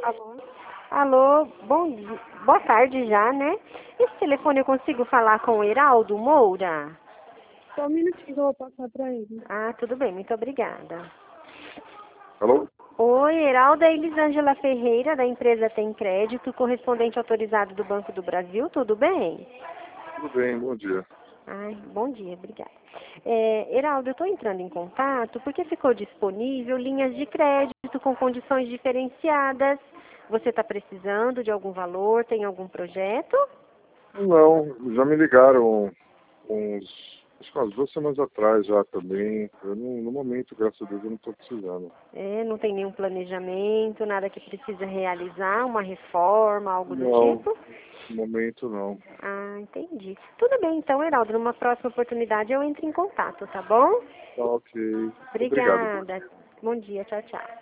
Alô? Alô, boa tarde já, né? Esse telefone eu consigo falar com o Heraldo Moura? Só um minutinho que eu vou passar pra ele. Ah, tudo bem, muito obrigada. Alô? Oi, Heraldo, é Elisângela Ferreira, da empresa Tem Crédito, correspondente autorizado do Banco do Brasil, tudo bem? Tudo bem, bom dia. Ai, bom dia, obrigada. Heraldo, eu estou entrando em contato porque ficou disponível linhas de crédito com condições diferenciadas. Você está precisando de algum valor? Tem algum projeto? Não, já me ligaram acho que umas 2 semanas atrás já também. Eu no momento, graças a Deus, eu não estou precisando. Não tem nenhum planejamento, nada que precisa realizar, uma reforma, algo do Não, tipo? no momento não. Ah, entendi. Tudo bem, então, Heraldo, numa próxima oportunidade eu entro em contato, tá bom? Tá ok. Obrigado. Obrigada. Bom dia, tchau, tchau.